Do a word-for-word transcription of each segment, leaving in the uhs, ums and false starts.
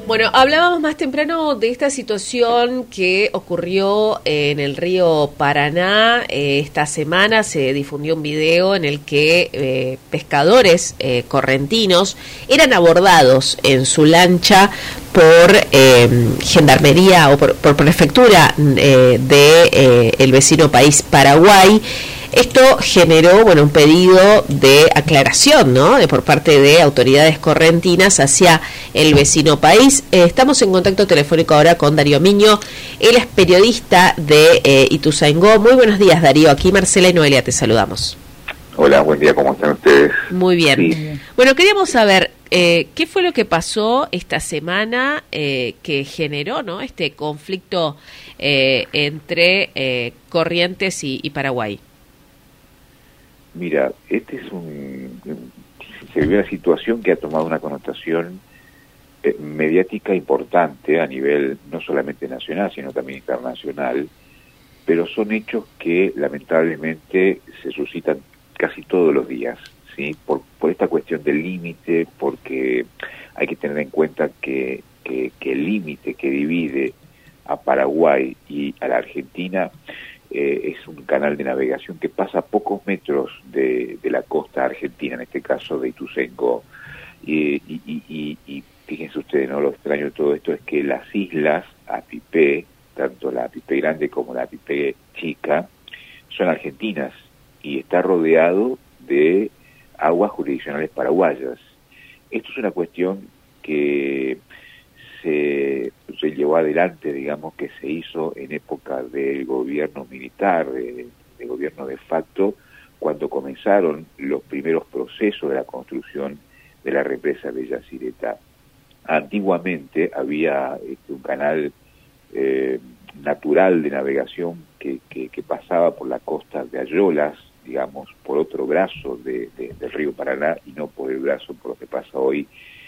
Bueno, hablábamos más temprano de esta situación que ocurrió en el río Paraná. Eh, esta semana se difundió un video en el que eh, pescadores eh, correntinos eran abordados en su lancha por eh, gendarmería o por, por prefectura eh, de eh, el vecino país Paraguay. Esto generó, bueno, un pedido de aclaración, ¿no?, de por parte de autoridades correntinas hacia el vecino país. Eh, estamos en contacto telefónico ahora con Darío Miño. Él es periodista de eh, Ituzaingó. Muy buenos días, Darío. Aquí Marcela y Noelia te saludamos. Hola, buen día. ¿Cómo están ustedes? Muy bien. Sí. Bueno, queríamos saber eh, qué fue lo que pasó esta semana eh, que generó, ¿no?, este conflicto eh, entre eh, Corrientes y, y Paraguay. Mira, este es un, se ve una situación que ha tomado una connotación eh, mediática importante a nivel no solamente nacional, sino también internacional, pero son hechos que lamentablemente se suscitan casi todos los días, ¿sí? Por, por esta cuestión del límite, porque hay que tener en cuenta que, que, que el límite que divide a Paraguay y a la Argentina Eh, es un canal de navegación que pasa a pocos metros de, de la costa argentina, en este caso de Ituzaingó. Y, y, y, y fíjense ustedes, ¿no?, lo extraño de todo esto es que las islas Apipé, tanto la Apipé grande como la Apipé chica, son argentinas y está rodeado de aguas jurisdiccionales paraguayas. Esto es una cuestión que se, se llevó adelante, digamos, que se hizo en época del gobierno militar, de, de gobierno de facto, cuando comenzaron los primeros procesos de la construcción de la represa de Yacyretá. Antiguamente había este, un canal eh, natural de navegación que, que, que pasaba por la costa de Ayolas, digamos, por otro brazo de, de, del río Paraná y no por el brazo por lo que pasa hoy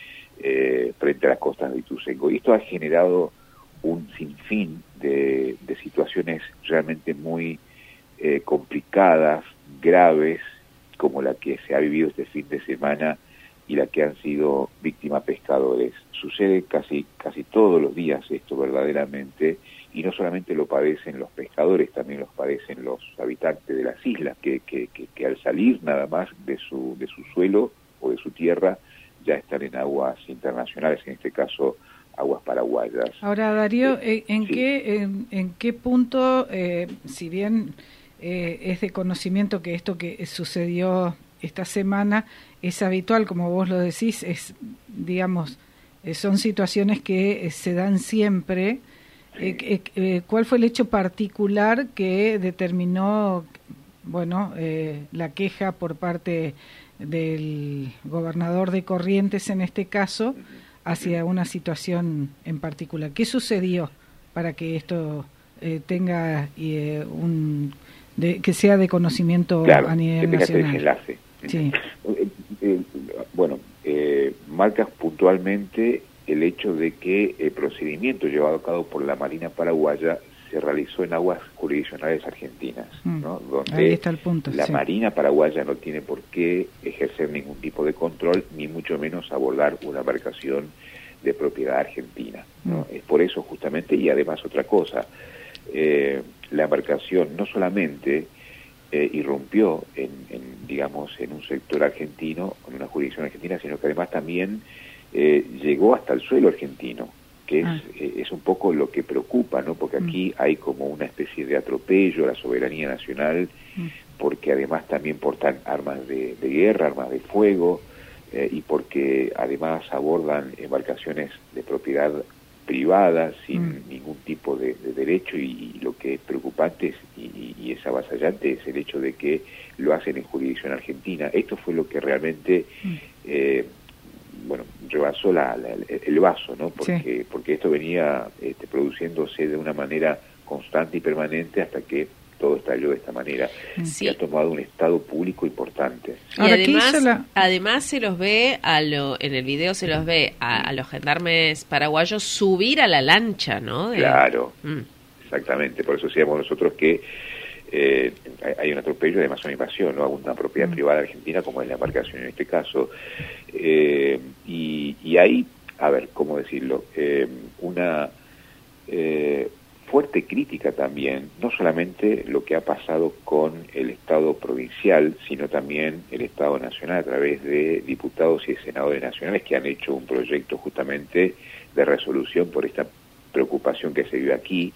Eh, frente a las costas de Ituzaingó. Y esto ha generado un sinfín de, de situaciones realmente muy eh, complicadas, graves, como la que se ha vivido este fin de semana y la que han sido víctimas pescadores. Sucede casi, casi todos los días esto verdaderamente, y no solamente lo padecen los pescadores, también los padecen los habitantes de las islas, que, que, que, que al salir nada más de su, de su suelo o de su tierra, ya están en aguas internacionales, en este caso aguas paraguayas. Ahora, Darío, eh, ¿en, sí. qué, en, ¿en qué punto, eh, si bien eh, es de conocimiento que esto que sucedió esta semana es habitual, como vos lo decís, es, digamos, eh, son situaciones que eh, se dan siempre, sí. eh, eh, ¿cuál fue el hecho particular que determinó, bueno, eh, la queja por parte del gobernador de Corrientes, en este caso, hacia una situación en particular? ¿Qué sucedió para que esto eh, tenga eh, un de, que sea de conocimiento claro, a nivel que nacional? Desenlace. Sí. Eh, eh, bueno, eh, marcas puntualmente el hecho de que el procedimiento llevado a cabo por la Marina paraguaya se realizó en aguas jurisdiccionales argentinas, mm. ¿no? Donde ahí está el punto, la sí. Marina paraguaya no tiene por qué ejercer ningún tipo de control, ni mucho menos abordar una embarcación de propiedad argentina, ¿no? Mm. Es por eso justamente, y además otra cosa, eh, la embarcación no solamente eh, irrumpió en, en, digamos, en un sector argentino, en una jurisdicción argentina, sino que además también eh, llegó hasta el suelo argentino, que es, ah. eh, es un poco lo que preocupa, ¿no? Porque aquí mm. hay como una especie de atropello a la soberanía nacional, mm. porque además también portan armas de, de guerra, armas de fuego, eh, y porque además abordan embarcaciones de propiedad privada, sin mm. ningún tipo de, de derecho, y, y lo que es preocupante es, y, y es avasallante es el hecho de que lo hacen en jurisdicción argentina. Esto fue lo que realmente... Mm. Eh, bueno, rebasó la, la, el vaso, ¿no? Porque, sí. porque esto venía este, produciéndose de una manera constante y permanente hasta que todo estalló de esta manera, sí. que ha tomado un estado público importante. Y Ahora, además, la... además se los ve, a lo, en el video se los ve a, a los gendarmes paraguayos subir a la lancha, ¿no? De... Claro, mm. exactamente, por eso decíamos nosotros que Eh, hay un atropello, además una invasión, ¿no?, a una propiedad mm. privada argentina, como es la embarcación en este caso, eh, y, y ahí a ver, ¿cómo decirlo? Eh, una eh, fuerte crítica también, no solamente lo que ha pasado con el Estado provincial, sino también el Estado nacional a través de diputados y senadores nacionales que han hecho un proyecto justamente de resolución por esta preocupación que se vive aquí,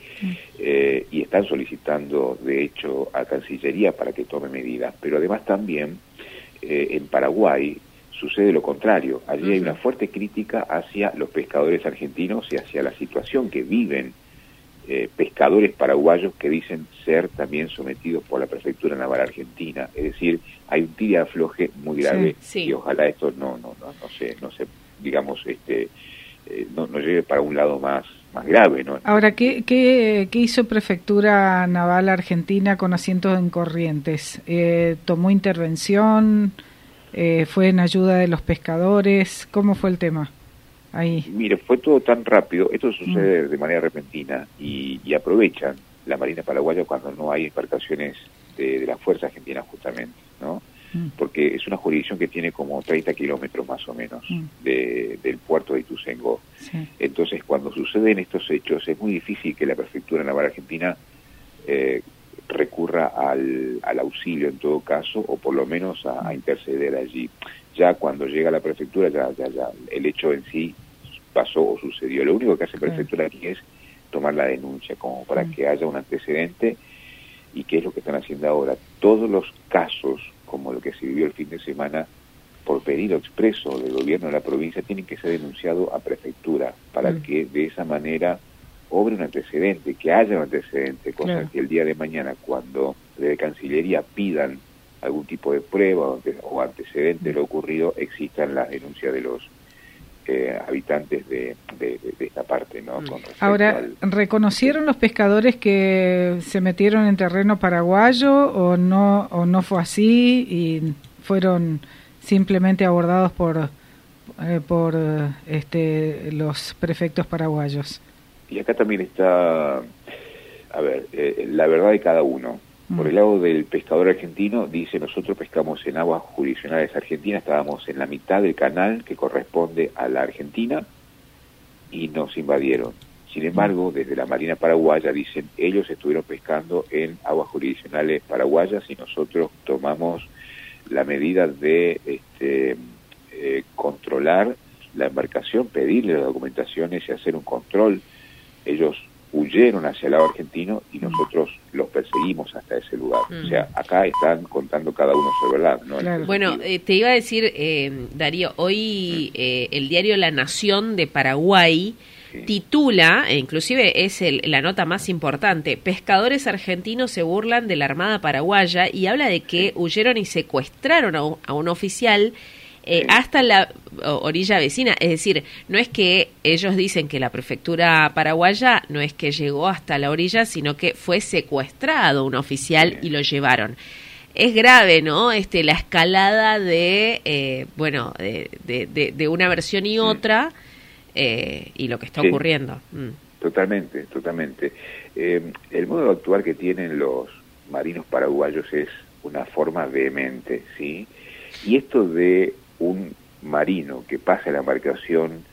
eh, y están solicitando, de hecho, a Cancillería para que tome medidas. Pero además también eh, en Paraguay sucede lo contrario. Allí uh-huh. hay una fuerte crítica hacia los pescadores argentinos y hacia la situación que viven eh, pescadores paraguayos que dicen ser también sometidos por la Prefectura Naval Argentina. Es decir, hay un tira y afloje muy grave, sí, sí. y ojalá esto no no no no se no se digamos este eh, no no lleve para un lado más más grave, ¿no? Ahora, ¿qué, qué, qué hizo Prefectura Naval Argentina con asientos en Corrientes? Eh, ¿Tomó intervención? Eh, ¿Fue en ayuda de los pescadores? ¿Cómo fue el tema ahí? Mire, fue todo tan rápido, esto sucede mm. de manera repentina, y, y aprovechan la Marina paraguaya cuando no hay embarcaciones de, de la Fuerza Argentina justamente, ¿no? Mm. Porque es una jurisdicción que tiene como treinta kilómetros más o menos mm. de, del puerto de Ituzaingó. Sí. Entonces, cuando suceden estos hechos, es muy difícil que la Prefectura Naval Argentina eh, recurra al, al auxilio en todo caso, o por lo menos a, a interceder allí. Ya cuando llega la Prefectura, ya, ya, ya el hecho en sí pasó o sucedió. Lo único que hace Prefectura aquí es tomar la denuncia, como para que haya un antecedente, y qué es lo que están haciendo ahora. Todos los casos, como lo que se vivió el fin de semana, por pedido expreso del gobierno de la provincia, tienen que ser denunciados a Prefectura, para mm. que de esa manera obre un antecedente, que haya un antecedente, cosa claro. que el día de mañana, cuando desde Cancillería pidan algún tipo de prueba o antecedente de lo ocurrido, existan las denuncias de los eh, habitantes de, de, de esta parte, ¿no? Con Ahora, al... ¿reconocieron los pescadores que se metieron en terreno paraguayo o no, o no fue así y fueron simplemente abordados por eh, por este los prefectos paraguayos? Y acá también está, a ver, eh, la verdad de cada uno. Por el lado del pescador argentino, dice, nosotros pescamos en aguas jurisdiccionales argentinas, estábamos en la mitad del canal que corresponde a la Argentina y nos invadieron. Sin embargo, desde la Marina paraguaya dicen, ellos estuvieron pescando en aguas jurisdiccionales paraguayas y nosotros tomamos la medida de este, eh, controlar la embarcación, pedirle las documentaciones y hacer un control. Ellos huyeron hacia el lado argentino y nosotros los perseguimos hasta ese lugar. Mm. O sea, acá están contando cada uno su verdad, ¿no? Claro. Bueno, eh, te iba a decir, eh, Darío, hoy mm. eh, el diario La Nación de Paraguay sí. titula, e inclusive es el, la nota más importante, pescadores argentinos se burlan de la Armada paraguaya, y habla de que sí. huyeron y secuestraron a un, a un oficial Eh, sí. hasta la orilla vecina. Es decir, no es que ellos dicen que la Prefectura paraguaya no es que llegó hasta la orilla, sino que fue secuestrado un oficial sí. y lo llevaron. Es grave, ¿no? Este, la escalada de, eh, bueno, de, de, de, de una versión y otra, eh, y lo que está sí. ocurriendo. Mm. Totalmente, totalmente. Eh, el modo de actuar que tienen los marinos paraguayos es una forma vehemente, ¿sí? Y esto de un marino que pasa la embarcación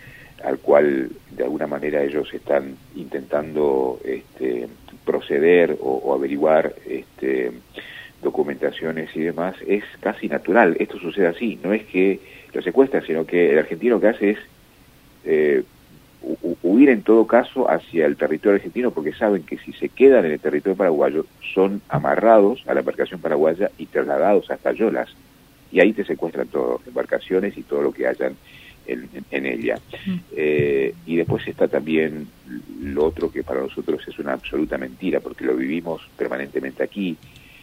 al cual de alguna manera ellos están intentando este, proceder o, o averiguar este, documentaciones y demás, es casi natural. Esto sucede así, no es que lo secuestran, sino que el argentino lo que hace es eh, huir en todo caso hacia el territorio argentino, porque saben que si se quedan en el territorio paraguayo son amarrados a la embarcación paraguaya y trasladados hasta Yolas. Y ahí te secuestran todo, embarcaciones y todo lo que hayan en, en, en ella. Mm. Eh, y después está también lo otro que para nosotros es una absoluta mentira, porque lo vivimos permanentemente aquí.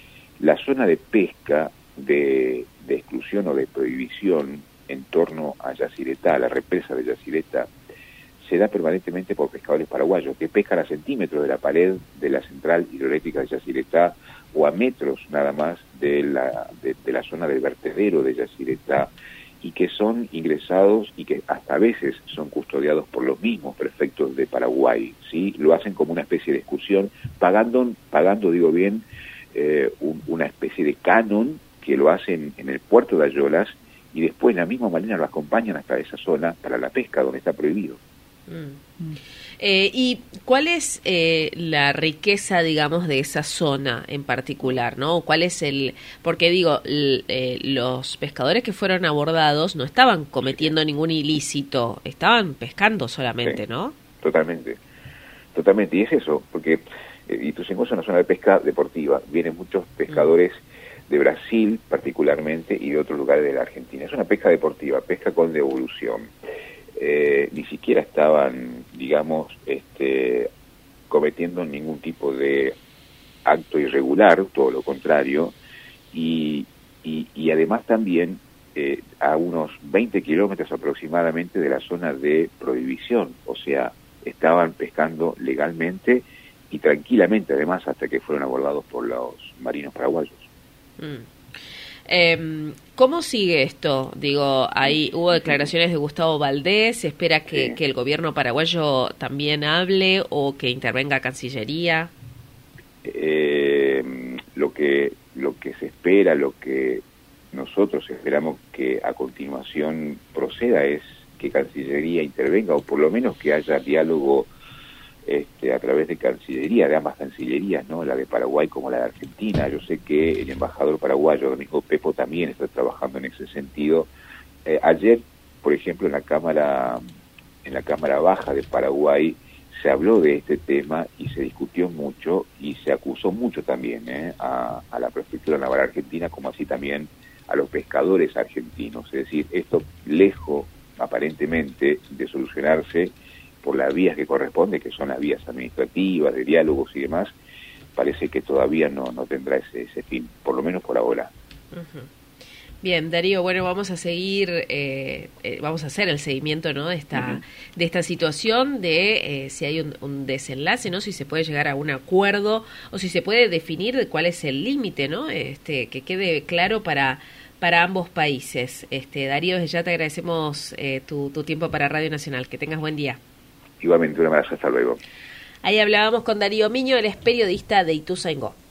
La zona de pesca, de, de exclusión o de prohibición en torno a Yacyretá, a la represa de Yacyretá, se da permanentemente por pescadores paraguayos, que pescan a centímetros de la pared de la central hidroeléctrica de Yacyretá, o a metros nada más de la, de, de la zona del vertedero de Yacyretá, y que son ingresados y que hasta a veces son custodiados por los mismos prefectos de Paraguay, ¿sí? Lo hacen como una especie de excursión, pagando, pagando digo bien, eh, un, una especie de canon que lo hacen en el puerto de Ayolas, y después la misma marina lo acompañan hasta esa zona para la pesca, donde está prohibido. Mm. Eh, ¿Y cuál es eh, la riqueza, digamos, de esa zona en particular, ¿no? ¿Cuál es el...? Porque, digo, l, eh, los pescadores que fueron abordados no estaban cometiendo ningún ilícito, estaban pescando solamente, sí, ¿no? Totalmente, totalmente. Y es eso, porque eh, Ituzaingó es una zona de pesca deportiva. Vienen muchos pescadores mm. de Brasil, particularmente, y de otros lugares de la Argentina. Es una pesca deportiva, pesca con devolución. Eh, ni siquiera estaban, digamos, este, cometiendo ningún tipo de acto irregular, todo lo contrario, y, y, y además también eh, a unos veinte kilómetros aproximadamente de la zona de prohibición, o sea, estaban pescando legalmente y tranquilamente, además, hasta que fueron abordados por los marinos paraguayos. Mm. Eh, ¿Cómo sigue esto? Digo, ahí hubo declaraciones de Gustavo Valdés, ¿se espera que, sí. que el gobierno paraguayo también hable o que intervenga Cancillería? Eh, lo que lo que se espera, lo que nosotros esperamos que a continuación proceda es que Cancillería intervenga, o por lo menos que haya diálogo Este, a través de Cancillería, de ambas Cancillerías, ¿no? La de Paraguay como la de Argentina. Yo sé que el embajador paraguayo, Domingo Pepo, también está trabajando en ese sentido. Eh, ayer, por ejemplo, en la Cámara, en la Cámara Baja de Paraguay se habló de este tema y se discutió mucho y se acusó mucho también ¿eh? a, a la Prefectura Naval Argentina, como así también a los pescadores argentinos. Es decir, esto lejos, aparentemente, de solucionarse por las vías que corresponde, que son las vías administrativas, de diálogos y demás, parece que todavía no, no tendrá ese, ese fin, por lo menos por ahora. Uh-huh. Bien, Darío, bueno, vamos a seguir, eh, eh, vamos a hacer el seguimiento, ¿no? de esta uh-huh. de esta situación, de eh, si hay un, un desenlace, ¿no? Si se puede llegar a un acuerdo o si se puede definir de cuál es el límite, ¿no? Este, que quede claro para para ambos países. Este, Darío, desde ya te agradecemos eh, tu, tu tiempo para Radio Nacional. Que tengas buen día. Igualmente, un abrazo, hasta luego. Ahí hablábamos con Darío Miño, él es periodista de Ituzaingó.